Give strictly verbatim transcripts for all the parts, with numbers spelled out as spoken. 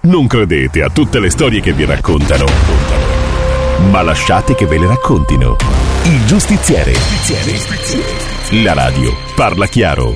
Non credete a tutte le storie che vi raccontano, ma lasciate che ve le raccontino. Il Giustiziere. La radio parla chiaro.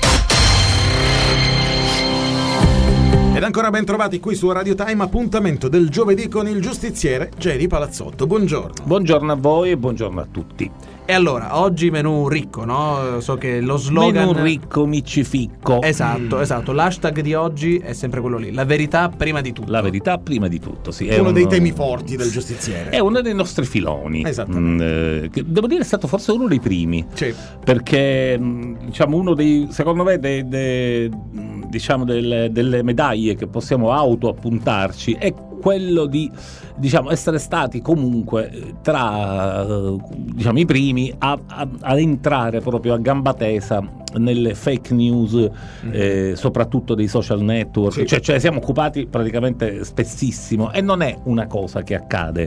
Ed ancora ben trovati qui su Radio Time, appuntamento del giovedì con il Giustiziere Geri Palazzotto. Buongiorno. Buongiorno a voi e buongiorno a tutti. E allora, oggi menù ricco, no? So che lo slogan... Menù ricco, miccificco. Esatto, mm. esatto. L'hashtag di oggi è sempre quello lì. La verità prima di tutto. La verità prima di tutto, sì. È uno, uno dei temi forti del Giustiziere. È uno dei nostri filoni. Esattamente. Mm, che devo dire è stato forse uno dei primi. Sì. Perché, diciamo, uno dei, secondo me, dei, dei, diciamo, delle, delle medaglie che possiamo auto-appuntarci è quello di, diciamo, essere stati comunque tra, diciamo, i primi a, a, a entrare proprio a gamba tesa nelle fake news, mm. eh, soprattutto dei social network. Sì. Cioè, cioè siamo occupati praticamente spessissimo, e non è una cosa che accade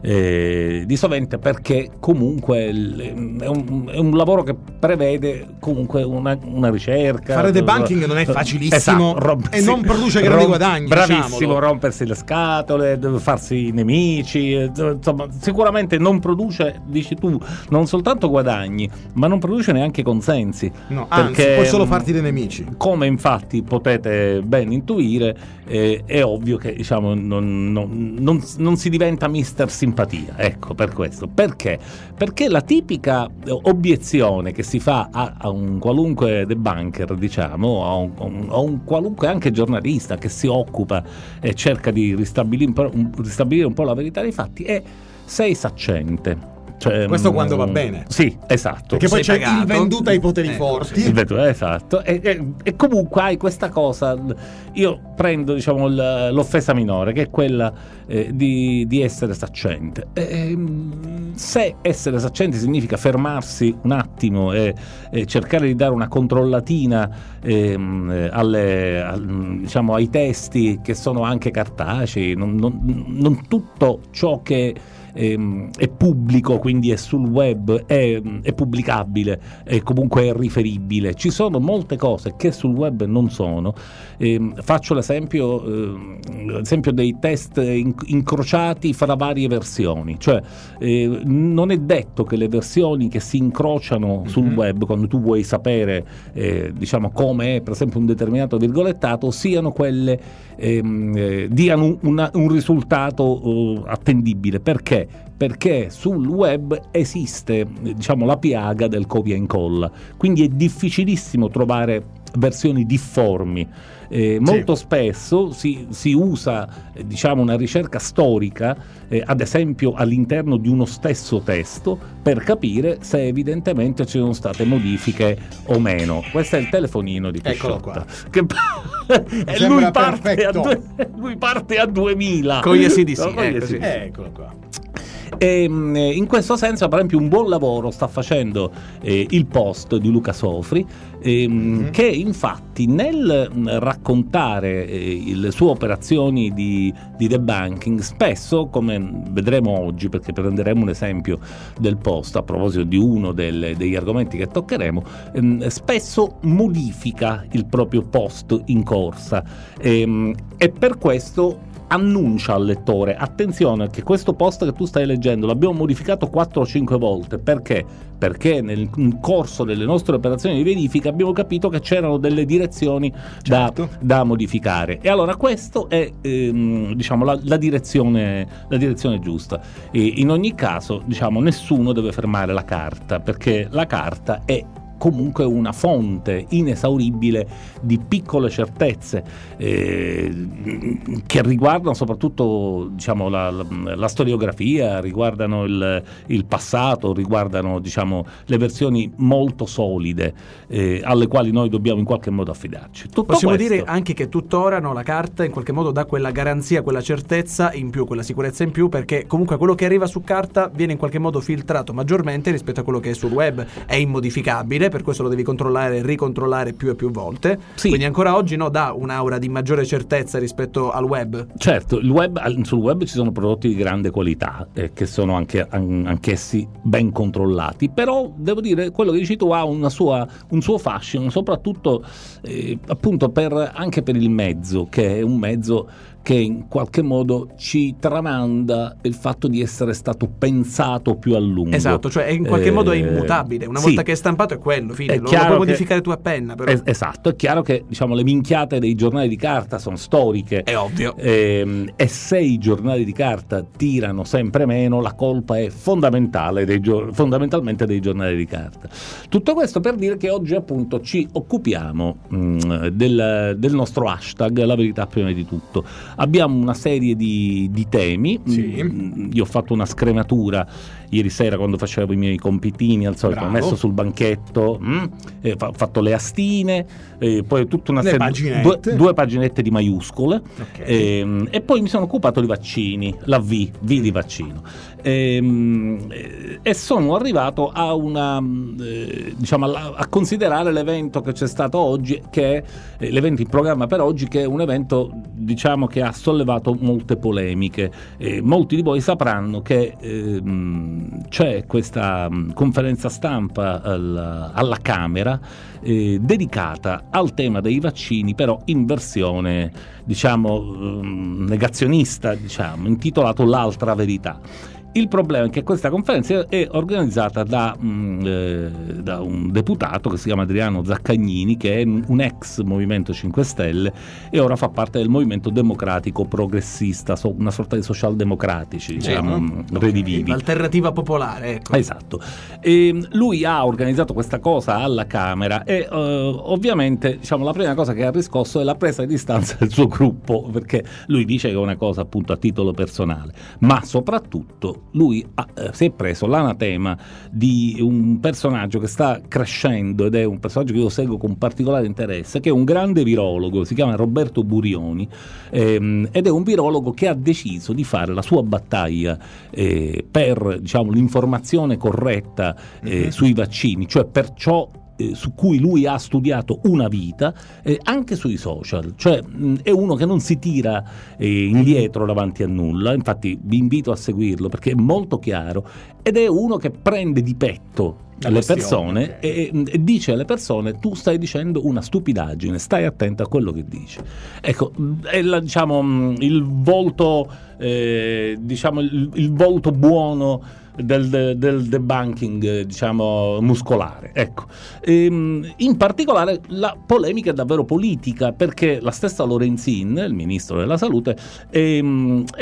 eh, di sovente, perché comunque è un, è un lavoro che prevede comunque una, una ricerca. Fare debunking non è facilissimo, esatto, romp- e non produce grandi guadagni. Bravissimo, diciamolo. Rompersi le scatole, farsi nemici, insomma, sicuramente non produce, dici tu, non soltanto guadagni, ma non produce neanche consensi. No, perché, anzi, puoi solo farti dei nemici. Come infatti potete ben intuire, eh, è ovvio che, diciamo, non, non, non, non si diventa mister simpatia. Ecco, per questo. Perché? Perché la tipica obiezione che si fa a, a un qualunque debunker, diciamo, a un, a, un, a un qualunque anche giornalista che si occupa e cerca di ristabilire un po', un, ristabilire un po' la verità dei fatti, è: sei saccente. Cioè, questo quando va bene. Sì, esatto. Perché poi sei c'è pagato. il venduto ai poteri eh, forti. Il venduto, esatto. E, e, e comunque hai questa cosa. Io prendo, diciamo, l'offesa minore, che è quella eh, di, di essere saccente. E, se essere saccente significa fermarsi un attimo e, e cercare di dare una controllatina eh, alle, al, diciamo, ai testi che sono anche cartacei, non, non, non tutto ciò che è pubblico, quindi è sul web, è, è pubblicabile, è comunque è riferibile. Ci sono molte cose che sul web non sono. Eh, faccio l'esempio, eh, l'esempio dei test inc- incrociati fra varie versioni. Cioè, eh, non è detto che le versioni che si incrociano sul mm-hmm. web, quando tu vuoi sapere, eh, diciamo, come è per esempio un determinato virgolettato, siano quelle ehm, eh, diano una, un risultato eh, attendibile. Perché? Perché sul web esiste, diciamo, la piaga del copia e incolla, quindi è difficilissimo trovare versioni difformi. Eh, molto sì. spesso si, si usa, eh, diciamo, una ricerca storica, eh, ad esempio all'interno di uno stesso testo, per capire se evidentemente ci sono state modifiche o meno. Questo è il telefonino di Pisciotta. Che e lui parte, a due, lui parte a duemila con gli A C D C, no, ecco, sì. Eccolo qua. E, in questo senso, per esempio, un buon lavoro sta facendo eh, il Post di Luca Sofri, eh, mm-hmm. che infatti nel raccontare eh, le sue operazioni di, di debunking, spesso, come vedremo oggi, perché prenderemo un esempio del Post a proposito di uno del, degli argomenti che toccheremo, ehm, spesso modifica il proprio post in corsa, ehm, e per questo annuncia al lettore: attenzione che questo post che tu stai leggendo l'abbiamo modificato quattro o cinque volte. Perché? Perché nel corso delle nostre operazioni di verifica abbiamo capito che c'erano delle direzioni certo. da, da modificare, e allora questo è ehm, diciamo la, la direzione la direzione giusta. E in ogni caso, diciamo, nessuno deve fermare la carta, perché la carta è comunque una fonte inesauribile di piccole certezze eh, che riguardano soprattutto, diciamo, la, la, la storiografia, riguardano il, il passato, riguardano, diciamo, le versioni molto solide eh, alle quali noi dobbiamo in qualche modo affidarci. Tutto Possiamo questo... dire anche che tuttora, no, la carta in qualche modo dà quella garanzia, quella certezza in più, quella sicurezza in più, perché comunque quello che arriva su carta viene in qualche modo filtrato maggiormente rispetto a quello che è sul web, è immodificabile, per questo lo devi controllare e ricontrollare più e più volte. Sì. Quindi ancora oggi, no, dà un'aura di maggiore certezza rispetto al web. Certo, il web, sul web ci sono prodotti di grande qualità eh, che sono anche an, anch'essi ben controllati, però devo dire, quello che dici tu ha una sua, un suo fascino, soprattutto eh, appunto per, anche per il mezzo, che è un mezzo che in qualche modo ci tramanda il fatto di essere stato pensato più a lungo. Esatto, cioè in qualche eh, modo è immutabile, una volta sì, che è stampato è quello, fine, è lo, lo puoi modificare tu a penna. Però. Es- esatto, è chiaro che diciamo le minchiate dei giornali di carta sono storiche. È ovvio. Ehm, e se i giornali di carta tirano sempre meno, la colpa è fondamentale dei gio- fondamentalmente dei giornali di carta. Tutto questo per dire che oggi appunto ci occupiamo mh, del, del nostro hashtag La Verità Prima di Tutto. Abbiamo una serie di, di temi. Sì. Mh, io ho fatto una scrematura ieri sera quando facevo i miei compitini, al solito ho messo sul banchetto, mh, eh, ho fatto le astine, eh, poi tutta una le serie due, due paginette di maiuscole, okay. eh, e poi mi sono occupato di vaccini, la V, V di vaccino, eh, e sono arrivato a una eh, diciamo a, a considerare l'evento che c'è stato oggi, che è eh, l'evento in programma per oggi, che è un evento diciamo che ha sollevato molte polemiche. Eh, molti di voi sapranno che eh, c'è questa um, conferenza stampa al, alla Camera eh, dedicata al tema dei vaccini, però in versione diciamo um, negazionista, diciamo, intitolato L'altra verità. Il problema è che questa conferenza è organizzata da, mh, eh, da un deputato che si chiama Adriano Zaccagnini, che è un ex Movimento cinque Stelle e ora fa parte del Movimento Democratico Progressista, so, una sorta di socialdemocratici, diciamo, no? redivivi. Okay. L'alternativa popolare, ecco. Esatto. E lui ha organizzato questa cosa alla Camera e uh, ovviamente diciamo la prima cosa che ha riscosso è la presa di distanza del suo gruppo, perché lui dice che è una cosa appunto a titolo personale, ma soprattutto lui ha, eh, si è preso l'anatema di un personaggio che sta crescendo ed è un personaggio che io seguo con particolare interesse, che è un grande virologo, si chiama Roberto Burioni, ehm, ed è un virologo che ha deciso di fare la sua battaglia eh, per diciamo l'informazione corretta eh, mm-hmm. sui vaccini, cioè per ciò su cui lui ha studiato una vita, eh, anche sui social, cioè mh, è uno che non si tira eh, indietro davanti a nulla. Infatti vi invito a seguirlo perché è molto chiaro ed è uno che prende di petto le persone okay. e, e dice alle persone: tu stai dicendo una stupidaggine, stai attento a quello che dici. Ecco, è la, diciamo il volto eh, diciamo il, il volto buono del, del debunking diciamo muscolare, ecco. E, in particolare la polemica è davvero politica, perché la stessa Lorenzin, il ministro della salute, è, è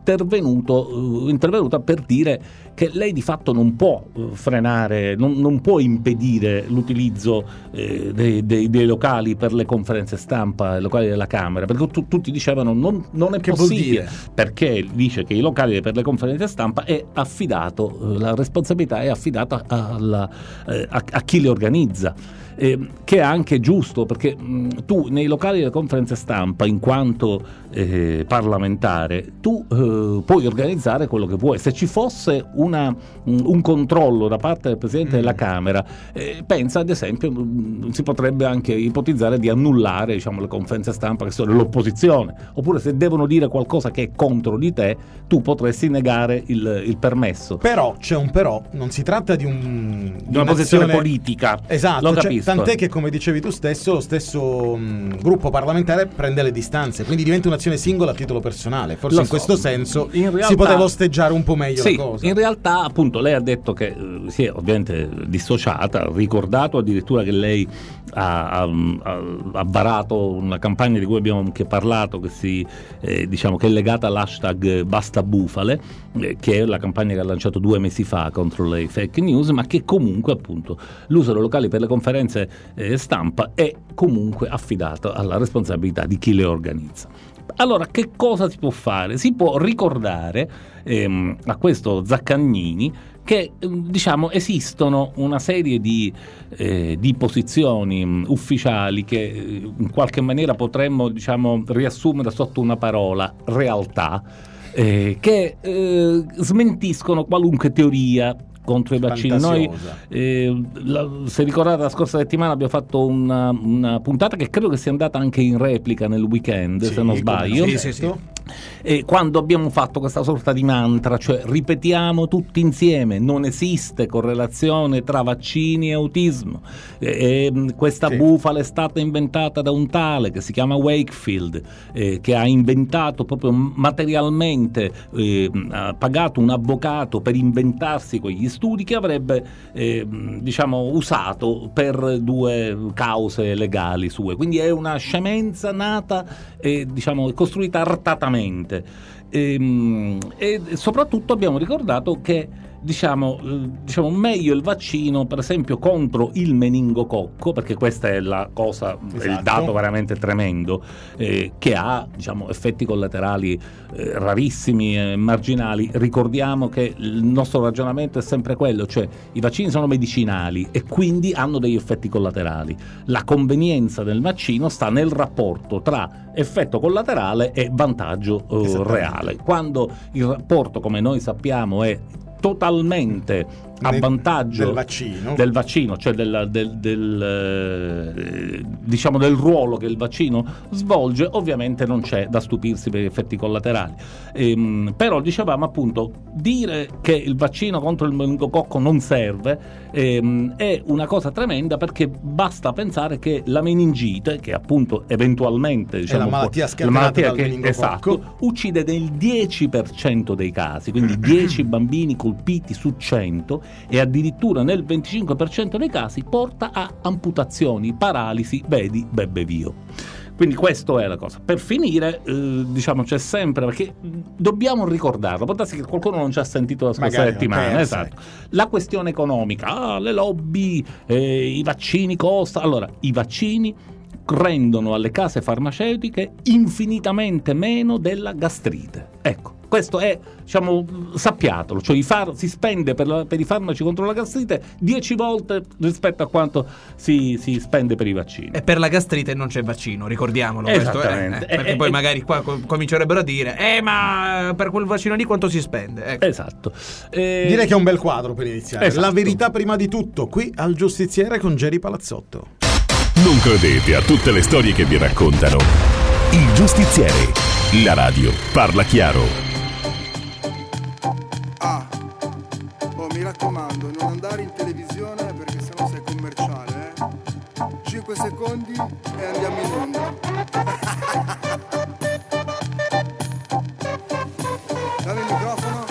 intervenuto intervenuta per dire che lei di fatto non può frenare, non, non può impedire l'utilizzo eh, dei, dei, dei locali per le conferenze stampa, i locali della Camera, perché tu, tutti dicevano non, non è che possibile, perché dice che i locali per le conferenze stampa è affidato, la responsabilità è affidata alla, eh, a, a chi le organizza. Eh, che è anche giusto, perché mh, tu nei locali delle conferenze stampa, in quanto eh, parlamentare, tu eh, puoi organizzare quello che vuoi. Se ci fosse una, mh, un controllo da parte del Presidente mm. della Camera, eh, pensa ad esempio mh, si potrebbe anche ipotizzare di annullare diciamo, le conferenze stampa che sono dell'opposizione, oppure se devono dire qualcosa che è contro di te, tu potresti negare il, il permesso. Però c'è un però, non si tratta di, un, di, di una posizione politica. Esatto, lo capisco. Cioè, tant'è che, come dicevi tu stesso, lo stesso mh, gruppo parlamentare prende le distanze, quindi diventa un'azione singola a titolo personale. Forse lo in so. questo senso in realtà, si poteva osteggiare un po' meglio sì, la cosa. In realtà, appunto, lei ha detto che eh, si è ovviamente dissociata, ha ricordato addirittura che lei ha, ha, ha varato una campagna di cui abbiamo anche parlato, che si eh, diciamo che è legata all'hashtag Basta Bufale, eh, che è la campagna che ha lanciato due mesi fa contro le fake news, ma che comunque appunto l'uso dei locali per le conferenze eh, stampa è comunque affidato alla responsabilità di chi le organizza. Allora, che cosa si può fare? Si può ricordare ehm, a questo Zaccagnini che diciamo esistono una serie di, eh, di posizioni mh, ufficiali che eh, in qualche maniera potremmo diciamo riassumere sotto una parola: realtà, eh, che eh, smentiscono qualunque teoria contro i vaccini. Noi eh, la, se ricordate, la scorsa settimana abbiamo fatto una, una puntata che credo che sia andata anche in replica nel weekend, sì, se non sbaglio, sì, sì, sì. E quando abbiamo fatto questa sorta di mantra, cioè ripetiamo tutti insieme, non esiste correlazione tra vaccini e autismo, e, e, questa sì. bufala è stata inventata da un tale che si chiama Wakefield, eh, che ha inventato proprio materialmente, eh, ha pagato un avvocato per inventarsi quegli studi che avrebbe eh, diciamo usato per due cause legali sue. Quindi è una scemenza nata e diciamo costruita artatamente, e, e soprattutto abbiamo ricordato che diciamo, diciamo meglio il vaccino per esempio contro il meningococco, perché questa è la cosa, esatto. il dato veramente tremendo, eh, che ha diciamo effetti collaterali eh, rarissimi e marginali. Ricordiamo che il nostro ragionamento è sempre quello, cioè i vaccini sono medicinali e quindi hanno degli effetti collaterali. La convenienza del vaccino sta nel rapporto tra effetto collaterale e vantaggio eh, reale. Quando il rapporto, come noi sappiamo, è totalmente a vantaggio del vaccino, del vaccino cioè del, del, del, eh, diciamo del ruolo che il vaccino svolge, ovviamente non c'è da stupirsi per gli effetti collaterali. Ehm, però dicevamo appunto, dire che il vaccino contro il meningococco non serve ehm, è una cosa tremenda, perché basta pensare che la meningite, che appunto eventualmente diciamo, è la malattia scatenata la malattia dal che, meningococco, esatto, uccide nel dieci per cento dei casi, quindi dieci bambini colpiti su cento, e addirittura nel venticinque per cento dei casi porta a amputazioni, paralisi, vedi Bebbevio. Quindi questo è la cosa. Per finire, eh, diciamo, c'è sempre, perché dobbiamo ricordarlo, può darsi che qualcuno non ci ha sentito la scorsa Magari settimana, esatto. La questione economica, ah, le lobby, eh, i vaccini costano. Allora, i vaccini rendono alle case farmaceutiche infinitamente meno della gastrite. Ecco, questo è, diciamo, sappiatelo, cioè i far- si spende per, la, per i farmaci contro la gastrite dieci volte rispetto a quanto si, si spende per i vaccini. E per la gastrite non c'è vaccino, ricordiamolo. Esattamente. Questo è, eh, perché e, poi e, magari qua comincerebbero a dire eh ma per quel vaccino lì quanto si spende? Ecco. Esatto. E... Direi che è un bel quadro per iniziare. Esatto. La verità prima di tutto, qui al Giustiziere con Geri Palazzotto. Non credete a tutte le storie che vi raccontano. Il Giustiziere, la radio parla chiaro. Ah, oh, mi raccomando, non andare in televisione perché sennò sei commerciale, eh? cinque secondi e andiamo in onda. Dammi il microfono.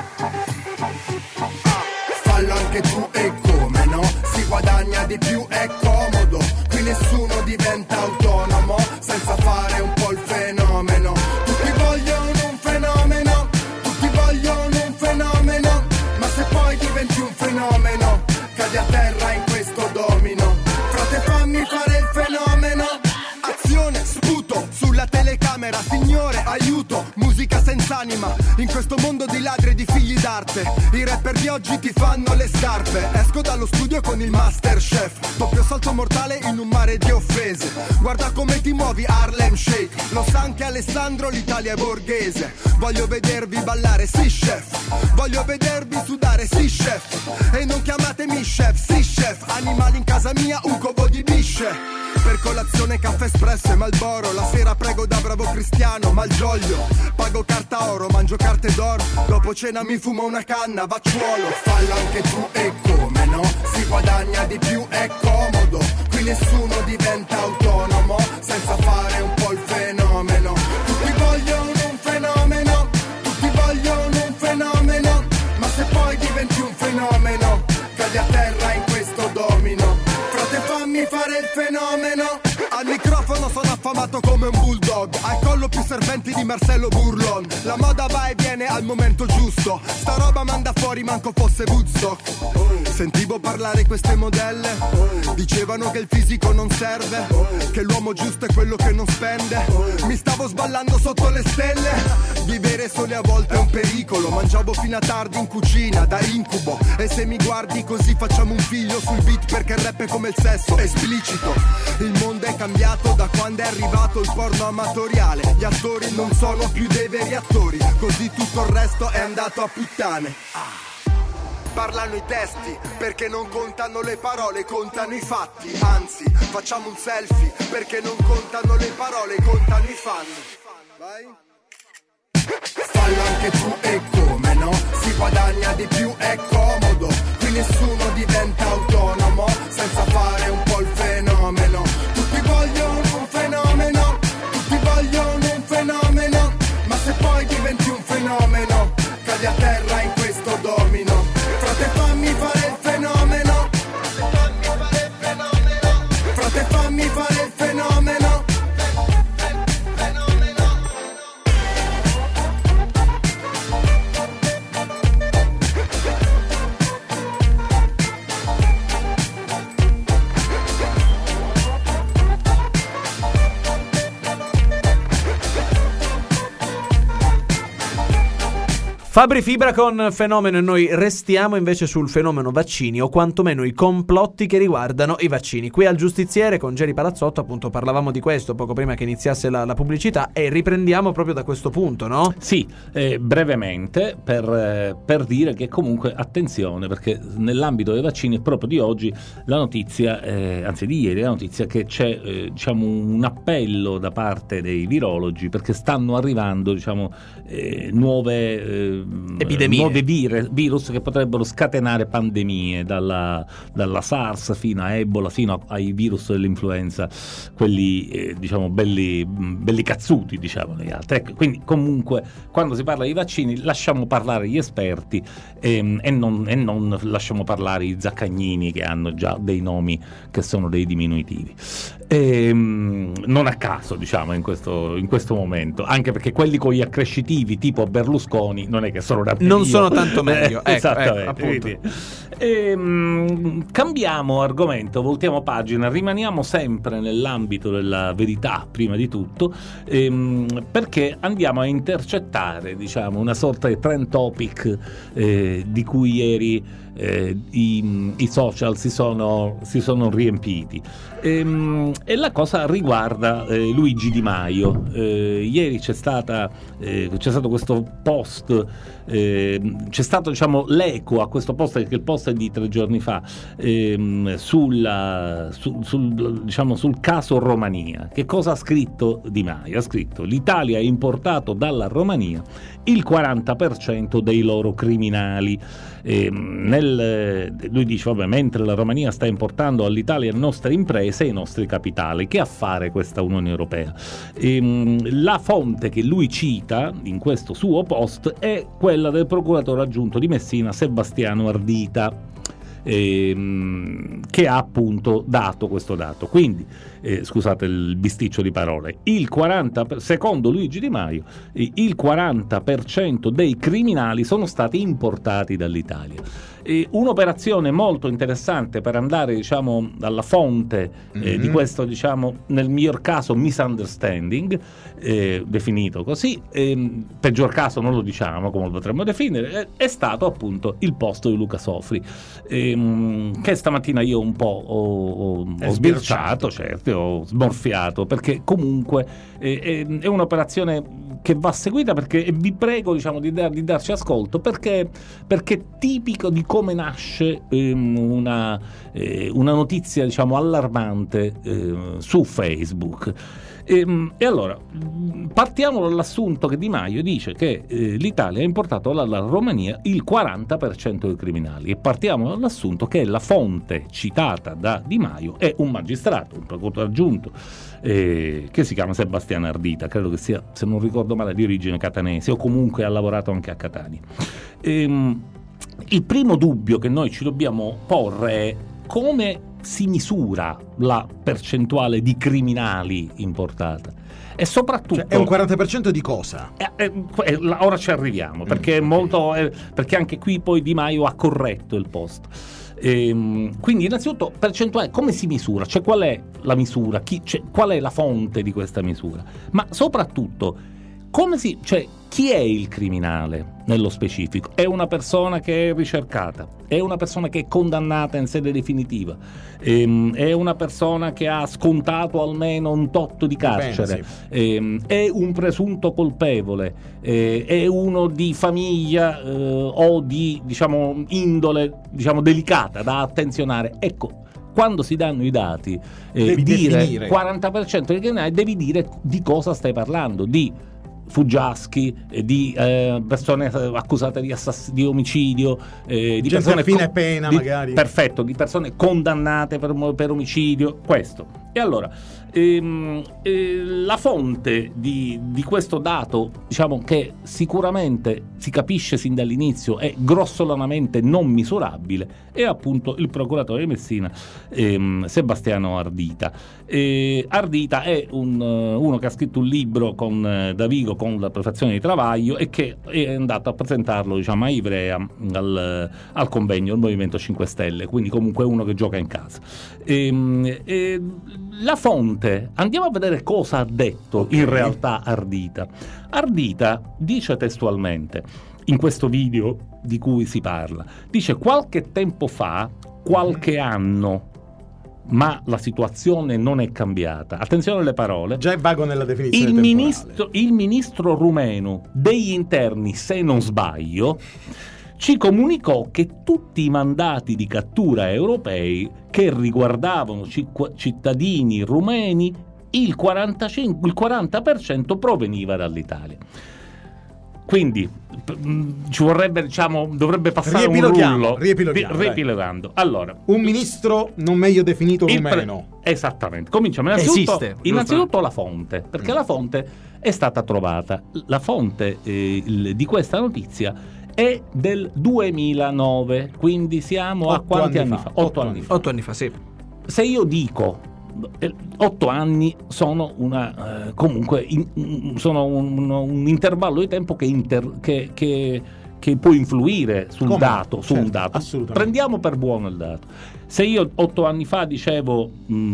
Ah, fallo anche tu e come no? Si guadagna di più, è comodo. Qui nessuno diventa autonomo senza fare un po' il fenomeno. Tutti vogliono un fenomeno, tutti vogliono un fenomeno, ma se poi diventi un fenomeno cadi a terra in questo domino. Frate, fammi fare il fenomeno. Azione, sputo sulla telecamera, signore aiuto, musica senza anima in questo mondo di ladri e di figli d'arte. I rapper di oggi ti fanno le scarpe. Esco dallo studio con il Masterchef, doppio salto mortale in un mare di offese. Guarda come ti muovi Harlem Shake, lo sa anche Alessandro, l'Italia è borghese. Voglio vedervi ballare, sì chef, voglio vedervi sudare, sì chef. E non chiamatemi chef, sì chef, animali in casa mia, un covo di bisce. Per colazione caffè espresso e Marlboro, la sera prego da bravo cristiano, Malgioglio. Pago carta oro, mangio carte d'oro, dopo cena mi fumo una canna, vacciuolo. Fallo anche tu e come no? Si guadagna di più, è comodo. Qui nessuno diventa autonomo senza fare un po' il fenomeno. Tutti vogliono un fenomeno, tutti vogliono un fenomeno, ma se poi diventi un fenomeno cadi a terra in questo domino. Frate, fammi fare il fenomeno. Al microfono sono affamato come un bulldog, al collo più serpenti di Marcello Burlon. La moda va e viene al momento giusto, sta roba manda fuori manco fosse Woodstock. Sentivo parlare queste modelle, dicevano che il fisico non serve, che l'uomo giusto è quello che non spende. Mi stavo sballando sotto le stelle, vivere soli a volte è un pericolo. Mangiavo fino a tardi in cucina da incubo, e se mi guardi così facciamo un figlio sul beat, perché il rap è come il sesso, esplicito. Il mondo è cambiato da quando è arrivato il porno amatoriale. Gli attori non sono più dei veri attori, così tutto il resto è andato a puttane. Parlano i testi, perché non contano le parole, contano i fatti. Anzi, facciamo un selfie, perché non contano le parole, contano i fan. Vai. anche tu e come no, si guadagna di più, è comodo, qui nessuno diventa autonomo senza fare un po' il fenomeno. Tutti vogliono un fenomeno, tutti vogliono un fenomeno, ma se poi diventi un fenomeno cadi a terra in questo domino. Frate fammi fare il fenomeno, frate fammi fare il fenomeno. Fabri Fibra con Fenomeno, e noi restiamo invece sul fenomeno vaccini, o quantomeno i complotti che riguardano i vaccini. Qui al Giustiziere con Geri Palazzotto appunto parlavamo di questo poco prima che iniziasse la, la pubblicità, e riprendiamo proprio da questo punto, no? Sì, eh, brevemente per, eh, per dire che comunque attenzione, perché nell'ambito dei vaccini proprio di oggi la notizia, eh, anzi di ieri la notizia che c'è eh, diciamo un appello da parte dei virologi, perché stanno arrivando diciamo eh, nuove eh, epidemie, nuovi vir- virus che potrebbero scatenare pandemie, dalla, dalla SARS fino a Ebola, fino a, ai virus dell'influenza, quelli eh, diciamo belli, belli cazzuti, diciamo gli altri. Ecco, quindi comunque quando si parla di vaccini lasciamo parlare gli esperti ehm, e, non, e non lasciamo parlare i zaccagnini che hanno già dei nomi che sono dei diminutivi. Ehm, non a caso diciamo in questo, in questo momento, anche perché quelli con gli accrescitivi tipo Berlusconi non è che sono da non io. sono tanto meglio. eh, ecco, esattamente, ecco, appunto. quindi, ehm, cambiamo argomento, voltiamo pagina, rimaniamo sempre nell'ambito della verità prima di tutto, ehm, perché andiamo a intercettare diciamo una sorta di trend topic eh, di cui ieri eh, i, i social si sono, si sono riempiti, ehm, e la cosa riguarda eh, Luigi Di Maio. Eh, ieri c'è stata eh, c'è stato questo post, eh, c'è stato diciamo l'eco a questo post, perché il post è di tre giorni fa, ehm, sulla, su, sul, diciamo, sul caso Romania. Che cosa ha scritto Di Maio? Ha scritto: l'Italia ha importato dalla Romania il quaranta per cento dei loro criminali. Eh, nel, lui dice vabbè, mentre la Romania sta importando all'Italia le nostre imprese e i nostri capitali, che a fare questa Unione Europea? Eh, la fonte che lui cita in questo suo post è quella del procuratore aggiunto di Messina Sebastiano Ardita, ehm, che ha appunto dato questo dato. Quindi eh, scusate il bisticcio di parole, il quaranta per, secondo Luigi Di Maio il quaranta per cento dei criminali sono stati importati dall'Italia. E un'operazione molto interessante per andare diciamo alla fonte eh, mm-hmm. di questo diciamo nel miglior caso misunderstanding, eh, definito così, eh, peggior caso non lo diciamo come lo potremmo definire, è, è stato appunto il post di Luca Sofri, eh, che stamattina io un po' ho, ho, ho sbirciato, certo, ho smorfiato, perché comunque eh, è, è un'operazione che va seguita, perché e vi prego diciamo di, dar, di darci ascolto, perché perché è tipico di come nasce ehm, una, eh, una notizia diciamo allarmante eh, su Facebook. E, e allora partiamo dall'assunto che Di Maio dice che eh, l'Italia ha importato dalla Romania il quaranta per cento dei criminali, e partiamo dall'assunto che la fonte citata da Di Maio è un magistrato, un procuratore aggiunto eh, che si chiama Sebastiano Ardita, credo che sia, se non ricordo male, di origine catanese, o comunque ha lavorato anche a Catania. Ehm, il primo dubbio che noi ci dobbiamo porre è: come si misura la percentuale di criminali importata? E soprattutto, cioè, è un quaranta per cento di cosa? Eh, eh, ora ci arriviamo, perché, mm, è molto, eh, perché anche qui poi Di Maio ha corretto il post. Ehm, quindi innanzitutto percentuale, come si misura? Cioè, qual è la misura? Chi, cioè, qual è la fonte di questa misura? Ma soprattutto come si, cioè, chi è il criminale nello specifico? È una persona che è ricercata, è una persona che è condannata in sede definitiva, ehm, è una persona che ha scontato almeno un tot di carcere, Bene, sì. ehm, è un presunto colpevole, eh, è uno di famiglia eh, o di diciamo indole diciamo delicata da attenzionare. Ecco, quando si danno i dati, eh, Devi dire definire. quaranta per cento dei criminali, devi dire di cosa stai parlando, di fuggiaschi, eh, di eh, persone accusate di, assass- di omicidio, eh, di gente persone a fine co- pena di, magari. Perfetto, di persone condannate per, per omicidio, questo. E allora ehm, eh, la fonte di, di questo dato, diciamo che sicuramente si capisce sin dall'inizio è grossolanamente non misurabile, è appunto il procuratore di Messina, ehm, Sebastiano Ardita. Eh, Ardita è un, uno che ha scritto un libro con eh, Davigo, con la prefazione di Travaglio, e che è andato a presentarlo, diciamo, a Ivrea al, al convegno del Movimento cinque Stelle, quindi comunque uno che gioca in casa. E, e, la fonte, andiamo a vedere cosa ha detto okay. in realtà Ardita. Ardita dice testualmente, in questo video di cui si parla, dice: qualche tempo fa, qualche anno, ma la situazione non è cambiata. Attenzione alle parole. Già è vago nella definizione il temporale. ministro, il ministro rumeno degli interni, se non sbaglio, ci comunicò che tutti i mandati di cattura europei che riguardavano cittadini rumeni, il quarantacinque, il quaranta per cento proveniva dall'Italia. Quindi ci vorrebbe, diciamo, dovrebbe passare un rullo riepiloghiamo, riepilogando. Allora, un ministro non meglio definito rumeno. Pre- esattamente. Cominciamo innanzitutto, Esiste, innanzitutto la fonte, perché mm. la fonte è stata trovata. La fonte eh, il, di questa notizia è del duemilanove, quindi siamo a quanti anni, anni fa? Otto anni fa. Otto anni fa, sì. Se io dico otto anni sono una eh, comunque in, sono un, un intervallo di tempo che, inter, che, che, che può influire sul Come? dato, su certo, un dato. Assolutamente. Prendiamo per buono il dato. Se io otto anni fa dicevo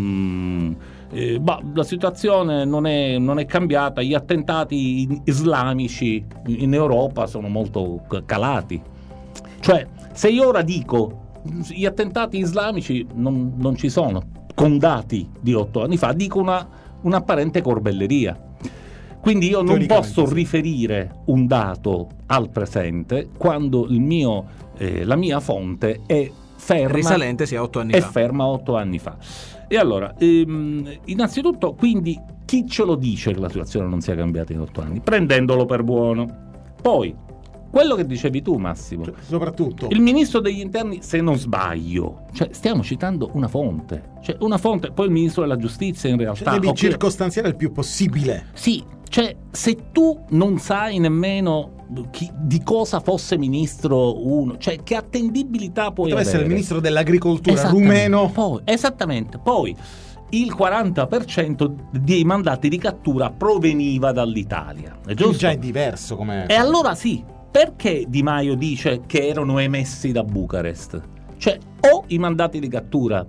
mh, eh, bah, la situazione non è, non è cambiata, gli attentati islamici in Europa sono molto calati, cioè se io ora dico gli attentati islamici non, non ci sono, con dati di otto anni fa, dico una, un'apparente corbelleria. Quindi io non posso sì. riferire un dato al presente quando il mio, eh, la mia fonte è ferma, risalente sia otto anni è fa. ferma otto anni fa. E allora, ehm, innanzitutto, quindi chi ce lo dice che la situazione non sia cambiata in otto anni? Prendendolo per buono. Poi, quello che dicevi tu, Massimo, cioè, soprattutto il ministro degli interni, se non sbaglio, cioè stiamo citando una fonte, cioè una fonte, poi il ministro della giustizia in realtà cioè, devi okay. circostanziare il più possibile. Sì, cioè se tu non sai nemmeno chi, di cosa fosse ministro uno, cioè che attendibilità puoi Potrebbe avere? essere il ministro dell'agricoltura rumeno. Poi, esattamente, poi il quaranta per cento dei mandati di cattura proveniva dall'italia, è giusto? Già è diverso come. E allora sì, perché Di Maio dice che erano emessi da Bucarest? Cioè, o i mandati di cattura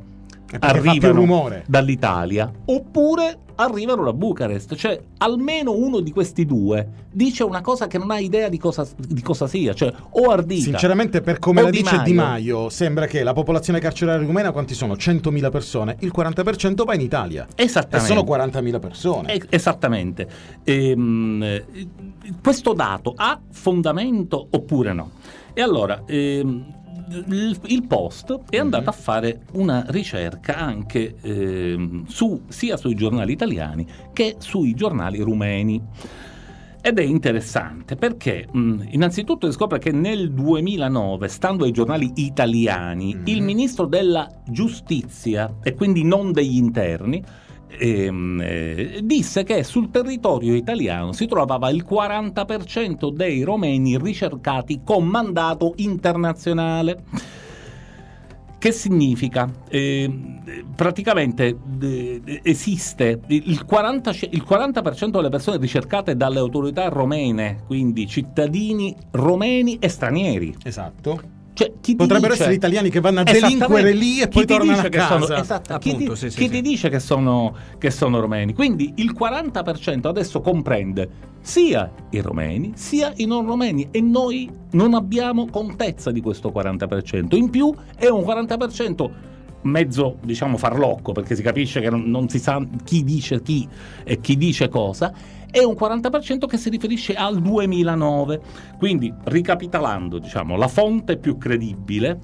arrivano dall'Italia, oppure arrivano da Bucarest. Cioè, almeno uno di questi due dice una cosa che non ha idea di cosa, di cosa sia. Cioè, o Ardita. Sinceramente, per come la Di dice Maio. Di Maio, sembra che la popolazione carceraria rumena, quanti sono? centomila persone. Il quaranta per cento va in Italia. Esattamente. E sono quarantamila persone. Es- esattamente. Ehm, questo dato ha fondamento oppure no? E allora, ehm, il, il Post è andato mm-hmm. a fare una ricerca anche ehm, su, sia sui giornali italiani che sui giornali rumeni. Ed è interessante perché mh, innanzitutto si scopre che nel duemilanove, stando ai giornali italiani, mm-hmm. il ministro della giustizia, e quindi non degli interni, ehm, eh, disse che sul territorio italiano si trovava il quaranta per cento dei romeni ricercati con mandato internazionale. Che significa? Eh, praticamente eh, esiste il quaranta, il quaranta per cento delle persone ricercate dalle autorità romene, quindi cittadini romeni e stranieri. Esatto. Cioè, chi potrebbero dice, essere italiani che vanno a delinquere lì e poi tornano a casa. Sono, esatto, Appunto, chi ti, sì, sì, chi sì. ti dice che sono, che sono romeni? Quindi il quaranta per cento adesso comprende sia i romeni sia i non romeni, e noi non abbiamo contezza di questo quaranta per cento. In più è un quaranta per cento mezzo, diciamo, farlocco, perché si capisce che non, non si sa chi dice chi e chi dice cosa. È un quaranta per cento che si riferisce al duemilanove. Quindi, ricapitolando, diciamo, la fonte più credibile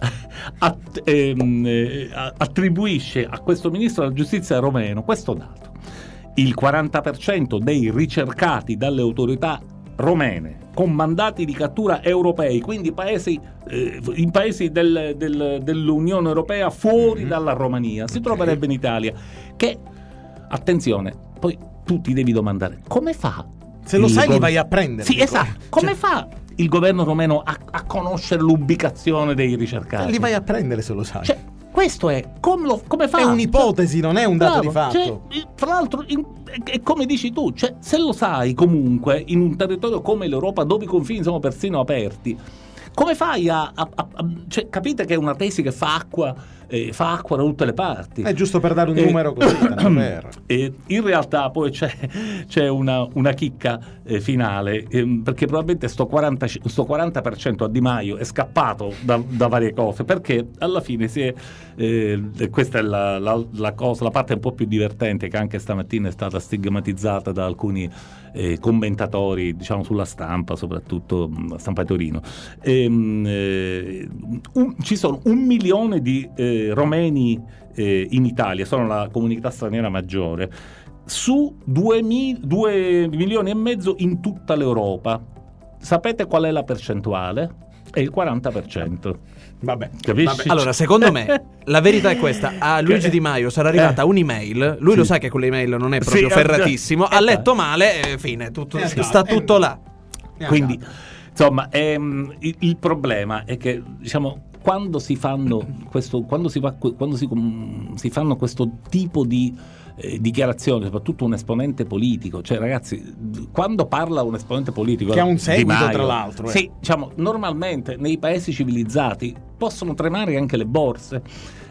att- ehm, attribuisce a questo ministro della giustizia romeno questo dato. il quaranta per cento dei ricercati dalle autorità romene con mandati di cattura europei, quindi paesi, eh, in paesi del, del, dell'Unione Europea fuori mm-hmm. dalla Romania, si troverebbe in Italia. Che, attenzione, poi tu ti devi domandare come fa, se lo sai go- li vai a prendere. Sì, esatto, come cioè, fa il governo romeno a, a conoscere l'ubicazione dei ricercati? Li vai a prendere se lo sai. Cioè, questo è come, lo, come fa? È un'ipotesi, cioè, non è un dato bravo, di fatto. Cioè, tra l'altro, in, è come dici tu, cioè, se lo sai comunque in un territorio come l'Europa, dove i confini sono persino aperti, come fai a, a, a, a cioè, capite che è una tesi che fa acqua, eh, fa acqua da tutte le parti. È giusto per dare un eh, numero così. Per... Eh, in realtà poi c'è, c'è una, una chicca eh, finale, eh, perché probabilmente sto quaranta, sto quaranta per cento a Di Maio è scappato da, da varie cose, perché alla fine si è, eh, questa è la, la, la cosa, la parte un po' più divertente, che anche stamattina è stata stigmatizzata da alcuni eh, commentatori, diciamo, sulla stampa, soprattutto la stampa di Torino. E, eh, un, ci sono un milione di eh, romeni eh, in Italia, sono la comunità straniera maggiore, su due milioni e mezzo in tutta l'Europa. Sapete qual è la percentuale? È il quaranta per cento. Vabbè, capisci? Vabbè. Allora, secondo me la verità è questa: a Luigi Di Maio sarà arrivata eh. un'email, lui sì. lo sa che quell'email non è proprio sì, ferratissimo, ha letto male e fine, tutto, eh, sta eh, tutto eh, là. Eh, Quindi, insomma, ehm, il, il problema è che, diciamo, quando si fanno questo, quando si fa, quando si, um, si fanno questo tipo di eh, dichiarazioni, soprattutto un esponente politico, cioè, ragazzi, quando parla un esponente politico che ha un seguito, Maio, tra l'altro, eh. sì, diciamo, normalmente nei paesi civilizzati possono tremare anche le borse.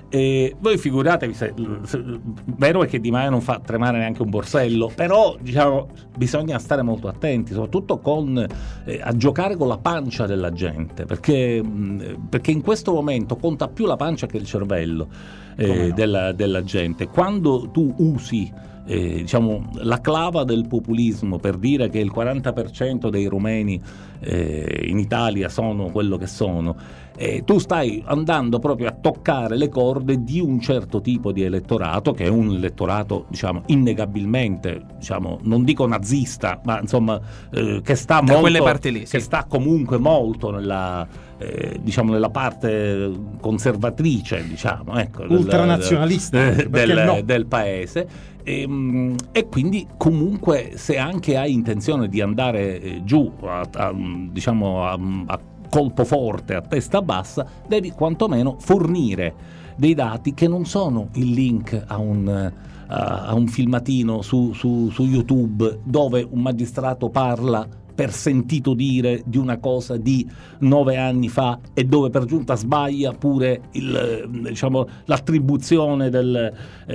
E voi figuratevi se, se vero è che Di Maio non fa tremare neanche un borsello, però, diciamo, bisogna stare molto attenti, soprattutto con eh, a giocare con la pancia della gente, perché, mh, perché in questo momento conta più la pancia che il cervello eh, no? della, della gente. Quando tu usi eh, diciamo la clava del populismo per dire che il quaranta per cento dei rumeni eh, in Italia sono quello che sono, eh, tu stai andando proprio a toccare le corde di un certo tipo di elettorato, che è un elettorato, diciamo, innegabilmente, diciamo, non dico nazista, ma insomma eh, che sta da molto, quelle parti lì, sì. che sta comunque molto nella eh, diciamo nella parte conservatrice, diciamo, ecco, ultranazionalista del, del, no? del paese. E, e quindi comunque, se anche hai intenzione di andare eh, giù a, a, diciamo a, a colpo forte, a testa bassa, devi quantomeno fornire dei dati che non sono il link a un, a, a un filmatino su, su, su YouTube dove un magistrato parla per sentito dire di una cosa di nove anni fa e dove per giunta sbaglia pure il, diciamo, l'attribuzione del,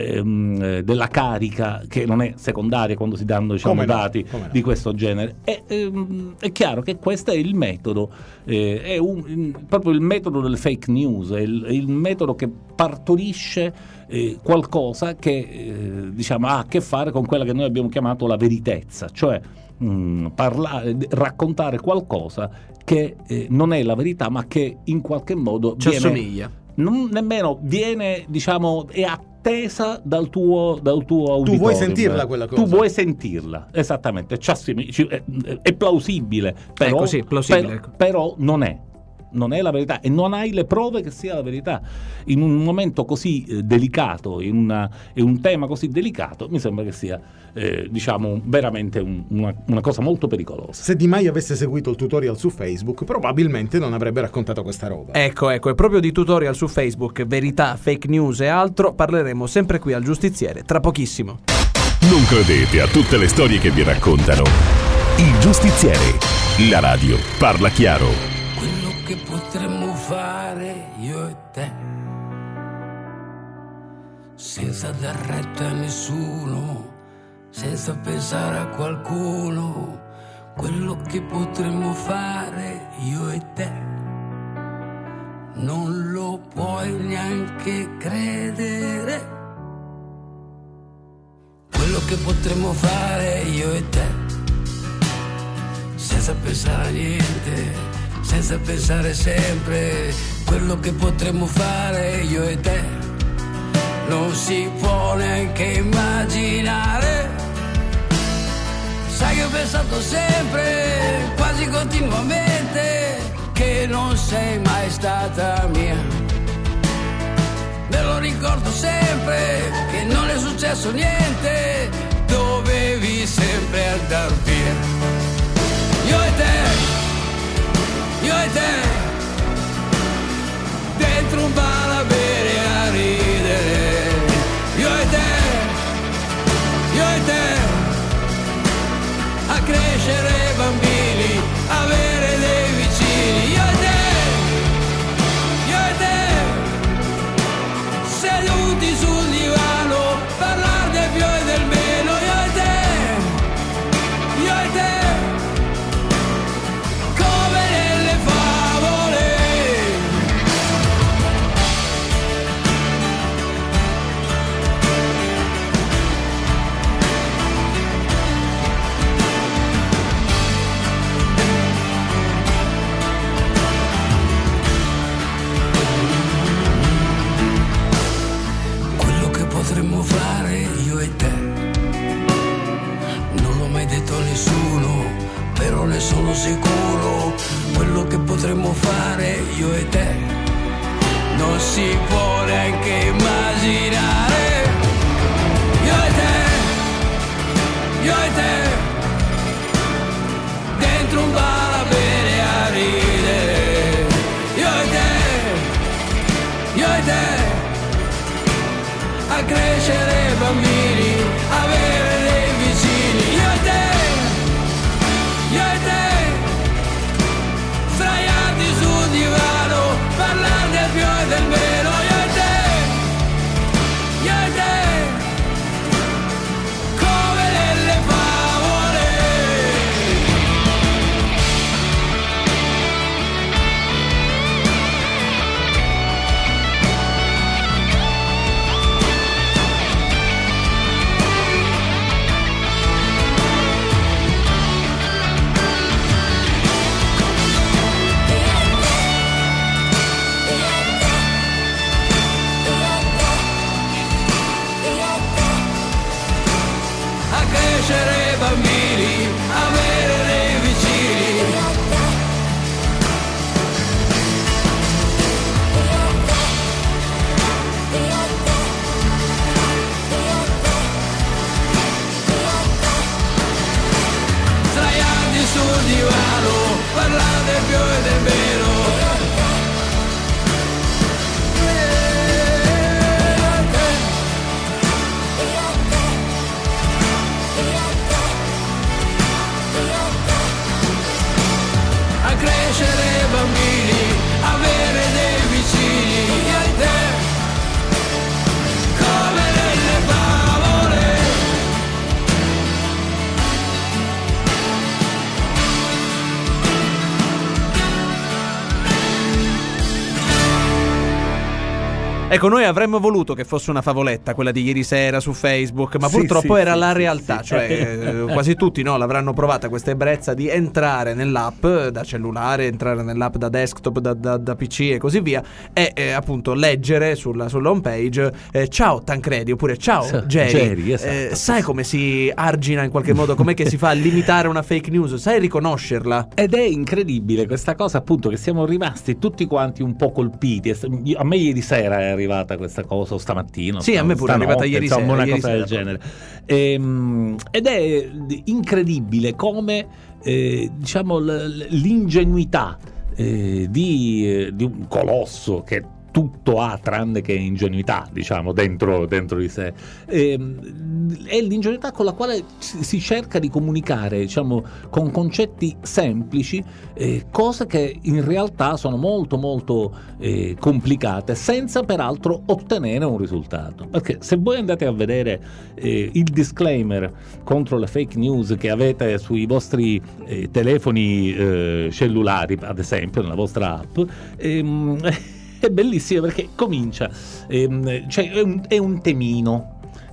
ehm, della carica, che non è secondaria quando si danno, diciamo, come dati no, no. di questo genere. E, ehm, è chiaro che questo è il metodo, eh, è un, proprio il metodo del fake news, è il, è il metodo che partorisce eh, qualcosa che eh, diciamo ha a che fare con quella che noi abbiamo chiamato la veritezza, cioè Mm, parlare, raccontare qualcosa che eh, non è la verità, ma che in qualche modo ci viene, assomiglia, non nemmeno viene, diciamo, è attesa dal tuo, dal tuo auditorium. Tu vuoi sentirla quella cosa? Tu vuoi sentirla, esattamente, ci assomiglia, è, è plausibile, però, è così, plausibile. Per, però non è. Non è la verità e non hai le prove che sia la verità. In un momento così eh, delicato, in, una, in un tema così delicato, mi sembra che sia eh, diciamo veramente un, una, una cosa molto pericolosa. Se Di Maio avesse seguito il tutorial su Facebook, probabilmente non avrebbe raccontato questa roba. Ecco, ecco, e proprio di tutorial su Facebook, verità, fake news e altro parleremo sempre qui al Giustiziere tra pochissimo. Non credete a tutte le storie che vi raccontano. Il Giustiziere, la radio parla chiaro. Che potremmo fare io e te, senza dar retta a nessuno, senza pensare a qualcuno. Quello che potremmo fare io e te, non lo puoi neanche credere. Quello che potremmo fare io e te, senza pensare a niente, senza pensare sempre. Quello che potremmo fare io e te non si può neanche immaginare. Sai che ho pensato sempre, quasi continuamente, che non sei mai stata mia. Me lo ricordo sempre, che non è successo niente, dovevi sempre andar via. Io e te, io e te, dentro un bar a bere e a ridere. Io e te, io e te, a crescere bambini, avere dei vicini. Io e te, io e te, seduti sul divano, parlare del più e del meno. Io e te, io e te, come nelle favole. Quello che potremmo fare io e te non l'ho mai detto a nessuno, però ne sono sicuro. Quello che potremmo fare io e te non si può neanche immaginare. Io e te, io e te, dentro un bar a bere e a ridere. Io e te, io e te, a crescere bambini, avere dei vicini. Io e te, io e te, sdraiati sul divano, parlare del più e del meno. Io e te, io e te, come nelle favole. A crescere bambini, avere dei vicini. Sdraiati sul divano, parlare del più e del meno. A crescere bambini, avere dei vicini. Io e te, come nelle favole. Ecco, noi avremmo voluto che fosse una favoletta quella di ieri sera su Facebook, ma Sì, purtroppo sì, era sì, la sì, realtà, sì. cioè eh, quasi tutti no, l'avranno provata questa ebbrezza di entrare nell'app da cellulare, entrare nell'app da desktop, da, da, da P C e così via, e eh, appunto leggere sulla, sulla home page eh, ciao Tancredi oppure ciao Sì, Jerry, Jerry, esatto, Eh, sì, sai sì. come si argina in qualche modo, com'è che si fa a limitare una fake news, sai riconoscerla? Ed è incredibile questa cosa, appunto, che siamo rimasti tutti quanti un po' colpiti. A me ieri sera è arrivata questa cosa, o stamattina. Sì, a me pure è stanotte, arrivata ieri insomma, sera, una ieri cosa sera del genere. Ehm, ed è incredibile come, eh, diciamo, l- l'ingenuità eh, di, eh, di un colosso che tutto ha tranne che ingenuità, diciamo, dentro, dentro di sé. E, è l'ingenuità con la quale si cerca di comunicare, diciamo, con concetti semplici, eh, cose che in realtà sono molto molto eh, complicate, senza peraltro ottenere un risultato. Perché se voi andate a vedere eh, il disclaimer contro le fake news che avete sui vostri eh, telefoni eh, cellulari, ad esempio nella vostra app, ehm, è bellissimo perché comincia, ehm, cioè è un, è un temino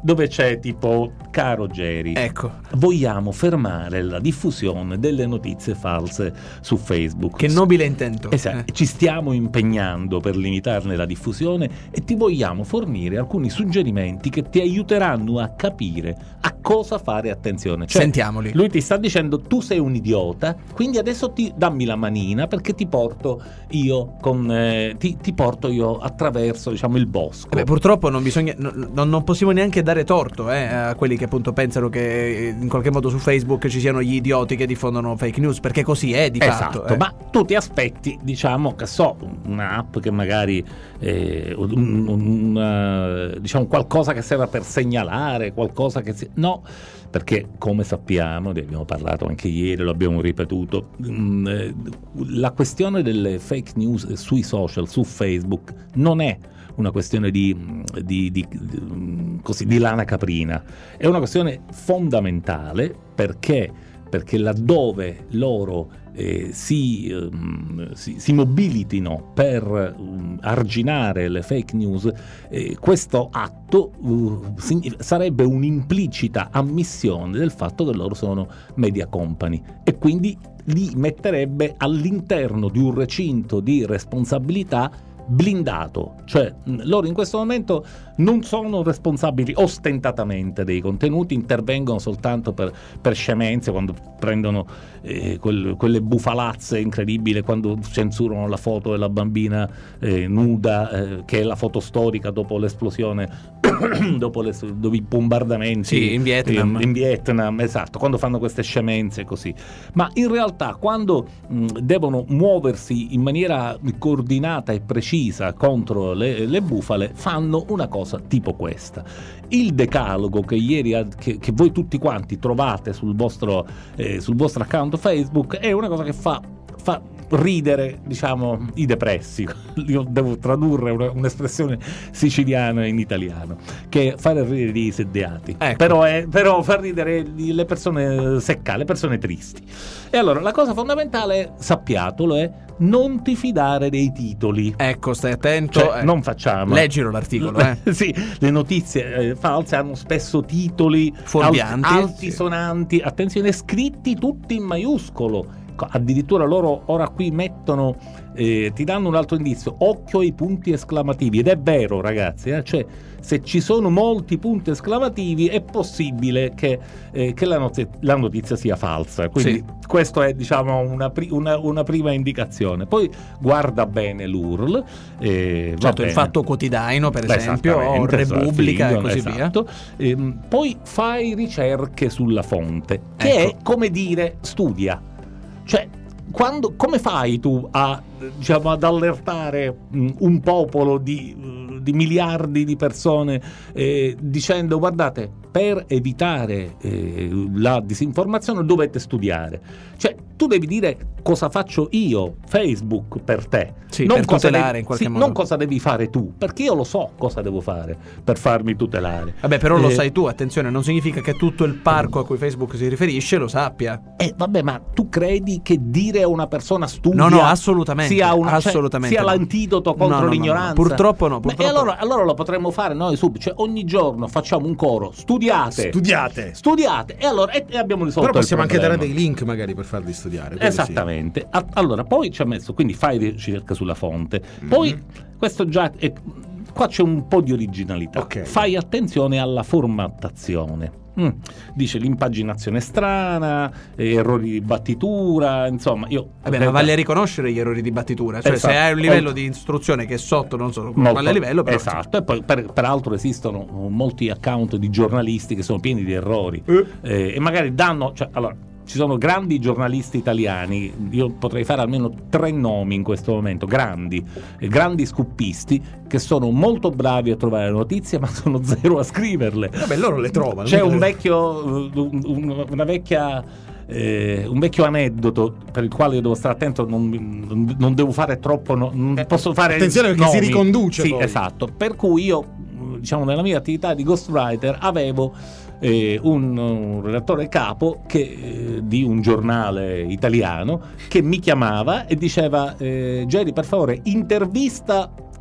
dove c'è tipo: caro Jerry, Ecco. vogliamo fermare la diffusione delle notizie false su Facebook. Che nobile intento. Esatto. Eh. Ci stiamo impegnando per limitarne la diffusione e ti vogliamo fornire alcuni suggerimenti che ti aiuteranno a capire a cosa fare attenzione. Cioè, Sentiamoli. lui ti sta dicendo: tu sei un idiota, quindi adesso ti dammi la manina perché ti porto io con eh, ti, ti porto io attraverso, diciamo, il bosco. Eh beh, purtroppo non bisogna no, non, non possiamo neanche dare torto eh, a quelli che appunto pensano che in qualche modo su Facebook ci siano gli idioti che diffondono fake news, perché così è di Esatto, fatto. Eh. ma tu ti aspetti, diciamo, che so, un'app che magari eh, un, un, una, diciamo qualcosa che serva per segnalare, qualcosa che si... no, perché come sappiamo, ne abbiamo parlato anche ieri, lo abbiamo ripetuto, mh, eh, la questione delle fake news sui social, su Facebook, non è una questione di, di, di, di, così, di lana caprina, è una questione fondamentale perché, perché laddove loro eh, si, um, si, si mobilitino per um, arginare le fake news, eh, questo atto uh, sign- sarebbe un'implicita ammissione del fatto che loro sono media company e quindi li metterebbe all'interno di un recinto di responsabilità blindato, cioè loro in questo momento non sono responsabili ostentatamente dei contenuti, intervengono soltanto per, per scemenze, quando prendono eh, quel, quelle bufalazze incredibili, quando censurano la foto della bambina eh, nuda, eh, che è la foto storica dopo l'esplosione dopo, le, dopo i bombardamenti sì, in Vietnam. in, in Vietnam, esatto, quando fanno queste scemenze così, ma in realtà quando mh, devono muoversi in maniera coordinata e precisa contro le, le bufale, fanno una cosa tipo questa. Il decalogo che ieri che, che voi tutti quanti trovate sul vostro eh, sul vostro account Facebook è una cosa che fa fa ridere, diciamo, i depressi. Io devo tradurre una, un'espressione siciliana in italiano, che fare ridere i seddeati, ecco. però, è, però fa ridere le persone seccate, le persone tristi. E allora la cosa fondamentale, sappiatelo, è non ti fidare dei titoli. Ecco, stai attento. Cioè, eh. non facciamo. Leggilo l'articolo, eh. Sì, le notizie eh, false hanno spesso titoli fuorvianti, alt- altisonanti, sì. Attenzione, scritti tutti in maiuscolo. Addirittura loro ora qui mettono, eh, ti danno un altro indizio: occhio ai punti esclamativi, ed è vero, ragazzi, eh? Cioè, se ci sono molti punti esclamativi è possibile che, eh, che la, notizia, la notizia sia falsa, quindi sì. Questo è, diciamo, una, pri- una, una prima indicazione. Poi guarda bene l'U R L, eh, certo, il Fatto Quotidiano per esempio, o Repubblica e così esatto. via. E, poi fai ricerche sulla fonte, che ecco. è come dire studia. Cioè, quando, come fai tu a, diciamo, ad allertare mh, un popolo di, uh, di miliardi di persone eh, dicendo: guardate, per evitare eh, la disinformazione dovete studiare? Cioè, tu devi dire cosa faccio io, Facebook, per te, sì, non per cosa tutelare devi, in qualche sì, modo. non cosa devi fare tu, perché io lo so cosa devo fare per farmi tutelare. Vabbè, però lo eh, sai tu, attenzione, non significa che tutto il parco a cui Facebook si riferisce lo sappia. Eh, vabbè, ma tu credi che dire a una persona studia no, no, assolutamente, sia, una, assolutamente cioè, sia no. l'antidoto contro no, no, l'ignoranza? No, no. Purtroppo no. Purtroppo e allora, allora lo potremmo fare noi subito, cioè ogni giorno facciamo un coro: studiate, studiate, studiate, e allora e, e abbiamo risolto. Però possiamo il anche problema. dare dei link magari per farli studiare. Esattamente. Sì. A- allora, poi ci ha messo, quindi fai ricerca sulla fonte. Poi mm-hmm. questo già è, qua c'è un po' di originalità. Okay. Fai attenzione alla formattazione. Mm. Dice l'impaginazione strana, eh, errori di battitura, insomma, io vabbè, ma vale a riconoscere gli errori di battitura, cioè esatto. se hai un livello Molto. di istruzione che è sotto, non so Molto. quale livello, però esatto. E poi per, peraltro esistono molti account di giornalisti che sono pieni di errori eh. Eh, e magari danno, cioè, allora ci sono grandi giornalisti italiani, io potrei fare almeno tre nomi in questo momento, grandi, eh, grandi scuppisti, che sono molto bravi a trovare notizie, ma sono zero a scriverle. Vabbè, loro le trovano. C'è un vecchio, un, una vecchia, eh, un vecchio aneddoto per il quale io devo stare attento, non, non devo fare troppo, no, non eh, posso fare attenzione perché nomi. si riconduce. Sì, poi. esatto. Per cui io, diciamo, nella mia attività di ghostwriter avevo Eh, un, un redattore capo che, eh, di un giornale italiano, che mi chiamava e diceva: eh, Jerry, per favore, intervista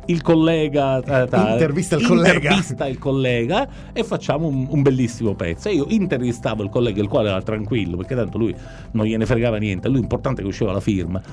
il collega ta, ta, intervista il intervista collega il collega e facciamo un, un bellissimo pezzo. E io intervistavo il collega, il quale era tranquillo perché tanto lui non gliene fregava niente, lui l'importante è che usciva la firma,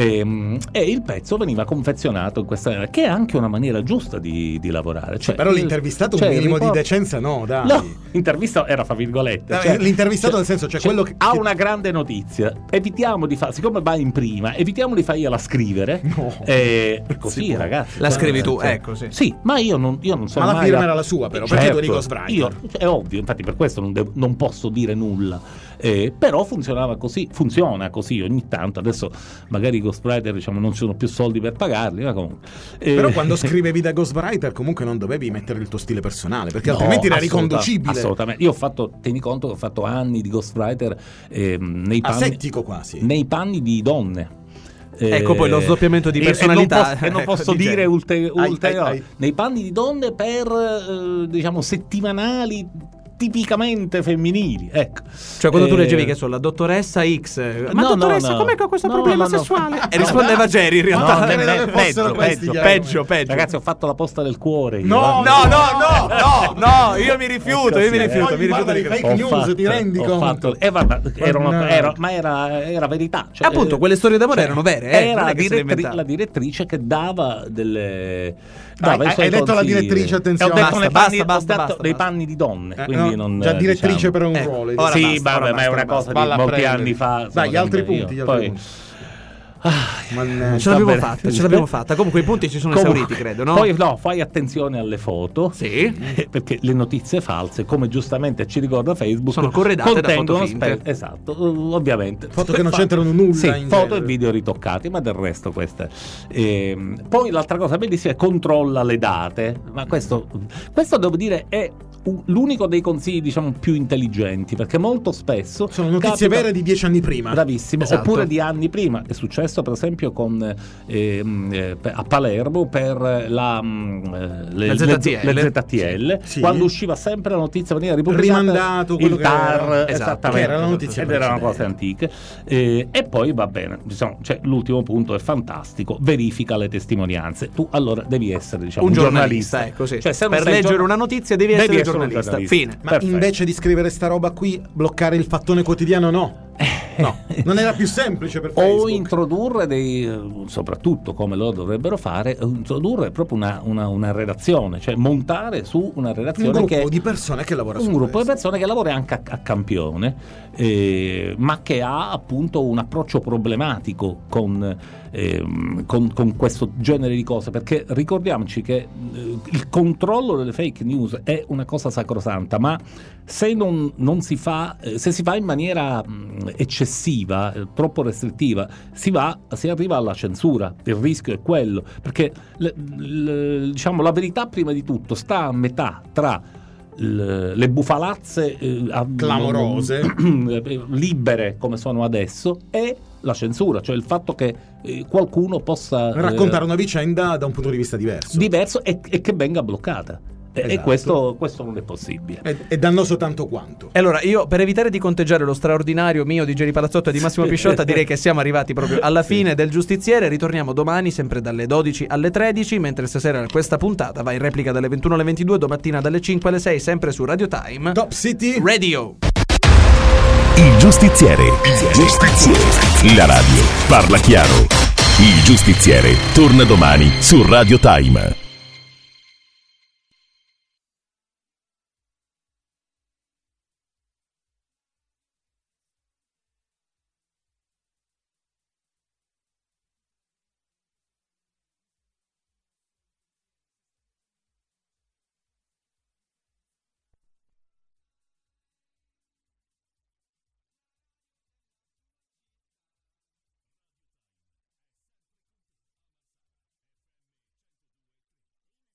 e, e il pezzo veniva confezionato in questa maniera, che è anche una maniera giusta di, di lavorare, cioè, però l'intervistato cioè, un minimo ricordo... di decenza no dai no, l'intervista era fra virgolette, no, cioè, l'intervistato cioè, nel senso cioè, cioè quello che ha che... una grande notizia, evitiamo di fare, siccome va in prima, evitiamo di fargliela scrivere, no. eh, così ragazzi la scrivi tu, cioè, ecco sì. Sì, ma io non, io non sono ma la mai firma la... era la sua però, certo, perché tu dico Ghostwriter io, è ovvio, infatti per questo non, devo, non posso dire nulla, eh, però funzionava così, funziona così ogni tanto. Adesso magari i ghostwriter, diciamo, non ci sono più soldi per pagarli, ma comunque eh... però quando scrivevi da ghostwriter comunque non dovevi mettere il tuo stile personale, perché no, altrimenti era assoluta, riconducibile. Assolutamente. Io ho fatto, tieni conto che ho fatto anni di ghostwriter eh, nei panni, asettico quasi, nei panni di donne. Ecco poi lo sdoppiamento di personalità. E non posso, e non posso ecco, dire ulteriore ai, ai, ai. nei panni di donne per eh, diciamo settimanali tipicamente femminili, ecco. Cioè quando eh... tu leggevi che so la dottoressa X, ma no, dottoressa no, no. com'è con questo no, problema no, no. sessuale? E rispondeva Jerry in realtà. No, ne- ne- ne- ne- fossero peggio, questi peggio, gli peggio, peggio. Ragazzi, ho fatto la posta del cuore io, No, eh. No, no, no, no, no, io mi rifiuto, io mi Così, rifiuto, eh. mi rifiuto di Fake questo. Ho news, fatto- ti rendi ho conto? fatto- eh, vabbè, erano- Mannaggia. era- ma era, era verità, cioè, E appunto, eh, quelle storie d'amore cioè, erano vere, eh, non era è che se le direttri- inventava. la direttrice che dava delle Hai- dava i hai suoi detto la consigli. direttrice, attenzione. E ho detto Basta, nei basta, panni, basta, ho detto basta, dei basta. panni di donne, Eh, quindi no, non, già direttrice diciamo. per un Ecco, ruolo. ora Sì, basta, vabbè, ora ma è basta, una ora cosa Valla di a molti prendere. anni fa. Dai, gli altri io. punti, gli altri Poi punti. Ah, Mannaggia. Ce l'abbiamo bene. fatta, ce l'abbiamo fatta. Comunque i punti ci sono Comunque, esauriti, credo, no? Poi no, fai attenzione alle foto. Sì. eh, Perché le notizie false, come giustamente ci ricorda Facebook, Sono corredate da contengono foto finte. spe- esatto, uh, ovviamente. Foto che non Fa- c'entrano nulla Sì, in foto genere. e video ritoccati, ma del resto queste. Ehm, poi l'altra cosa bellissima è controlla le date. Ma questo, questo devo dire è un- l'unico dei consigli, diciamo, più intelligenti, perché molto spesso Sono notizie capita- vere di dieci anni prima. Bravissimo, Esatto. oppure di anni prima. È successo per esempio con ehm, eh, a Palermo per la, mm, eh, le, La Z T L. le Z T L, Sì. quando usciva sempre la notizia veniva ripubblicata, Rimandato quello il che T A R, era. esattamente, Che era la notizia ed erano precedente. cose antiche. Eh, e poi va bene, diciamo, cioè, l'ultimo punto è fantastico, verifica le testimonianze. Tu allora devi essere, diciamo, Un un giornalista, giornalista, ecco, sì. Cioè, se non Per sei leggere giorna- una notizia devi essere essere un giornalista. giornalista. Fine. Ma Perfetto. invece di scrivere sta roba qui, bloccare il fattone quotidiano no. No, non era più semplice per Facebook. O introdurre dei, eh, soprattutto come lo dovrebbero fare, eh, introdurre proprio una, una, una redazione, cioè montare su una un redazione gruppo che di persone che lavora su un gruppo di questo. persone che lavora anche a, a campione, eh, ma che ha appunto un approccio problematico con, ehm, con, con questo genere di cose, perché ricordiamoci che eh, il controllo delle fake news è una cosa sacrosanta, ma se non, non si fa, eh, se si fa in maniera mh, eccessiva, eh, troppo restrittiva, si va, si arriva alla censura. Il rischio è quello, perché le- le- diciamo la verità prima di tutto sta a metà tra l- le bufalazze eh, a- Clamorose. libere come sono adesso e la censura, cioè il fatto che eh, qualcuno possa eh, Raccontare una vicenda da un punto di vista diverso. diverso e, e che venga bloccata. E- E Esatto. questo, questo non è possibile. È, è dannoso tanto quanto. E allora io, per evitare di conteggiare lo straordinario mio di Jerry Palazzotto e di Massimo Pisciotta, direi che siamo arrivati proprio alla fine del Giustiziere. Ritorniamo domani sempre dalle dodici alle tredici, mentre stasera questa puntata va in replica dalle ventuno alle ventidue, domattina dalle cinque alle sei, sempre su Radio Time Top City Radio. Il Giustiziere. Il Giustiziere. La radio parla chiaro. Il Giustiziere torna domani su Radio Time.